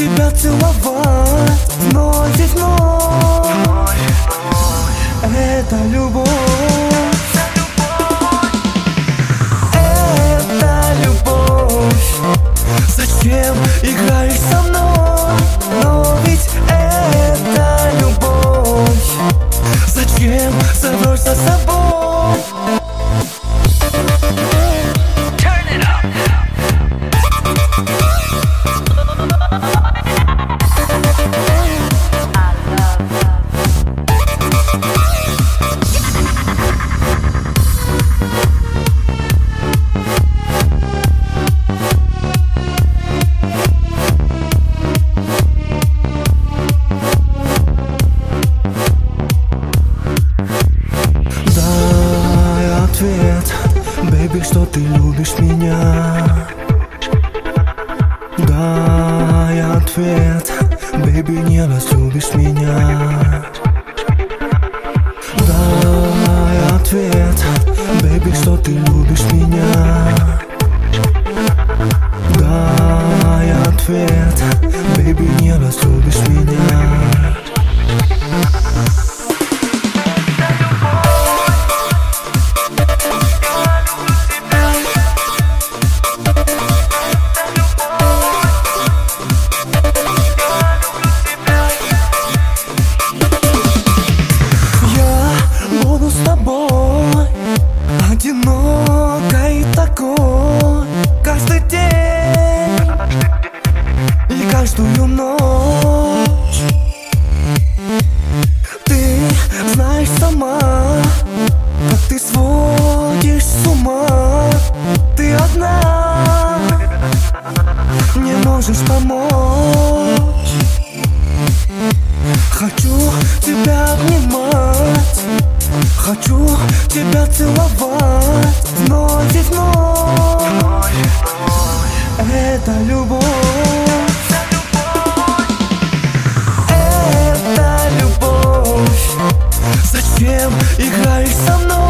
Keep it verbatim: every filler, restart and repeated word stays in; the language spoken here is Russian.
тебя целовать вновь и вновь. Это любовь. Это любовь. Зачем играешь со мной? Но ведь это любовь. Зачем зовешь за собой? Бэйби, что ты любишь меня. Дай ответ, бэйби, не разлюбишь меня. Дай ответ, бэйби, что ты любишь меня. Дай ответ, бэйби, не разлюбишь меня. Одинокой такой каждый день и каждую ночь. Ты знаешь сама, как ты сводишь с ума. Ты одна не можешь помочь. Хочу тебя обнимать, хочу тебя целовать вновь и вновь. Это любовь. Это любовь. Зачем играешь со мной?